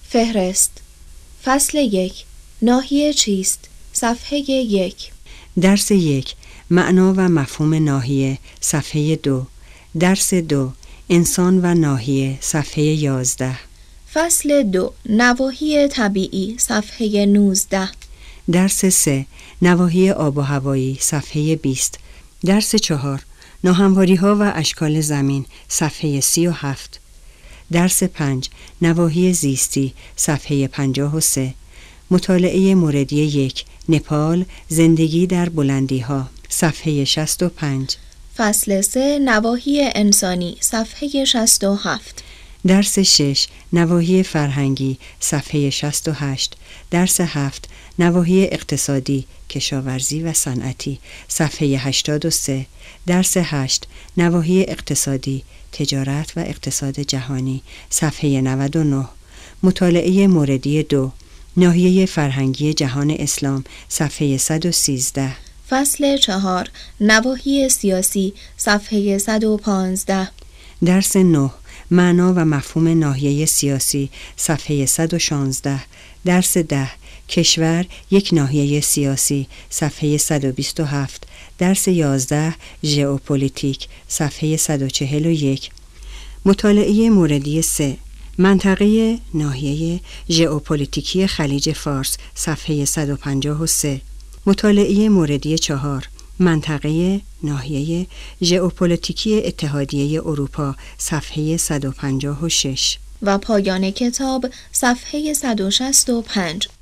فهرست. فصل 1. ناحیه چیست؟ صفحه 1. درس 1. معنا و مفهوم ناحیه، صفحه 2. درس 2. انسان و ناحیه، صفحه 11. فصل 2. نواحی طبیعی، صفحه 19. درس 3. نواحی آب و هوایی، صفحه 20. درس 4. ناهمواری‌ها و اشکال زمین، صفحه 37. درس 5. نواحی زیستی، صفحه 53. مطالعه موردی 1. نپال، زندگی در بلندی‌ها، صفحه 65. فصل 3. نواحی انسانی، صفحه 67. درس 6. نواحی فرهنگی، صفحه 68. درس 7. نواحی اقتصادی، کشاورزی و صنعتی، صفحه 83. درس 8. نواحی اقتصادی، تجارت و اقتصاد جهانی، صفحه 99. مطالعه موردی 2. ناحیه فرهنگی جهان اسلام، صفحه 113. فصل 4. نواحی سیاسی، صفحه 115. درس 9. معنا و مفهوم ناحیه سیاسی، صفحه 116. درس 10. کشور یک ناحیه سیاسی، صفحه 127. درس 11. ژئوپلیتیک، صفحه 141. مطالعه موردی 3. منطقه ناحیه ژئوپلیتیکی خلیج فارس، صفحه 153. مطالعه موردی 4. منطقه ناحیه ژئوپلیتیکی اتحادیه اروپا، صفحه 156. و پایان کتاب، صفحه 165.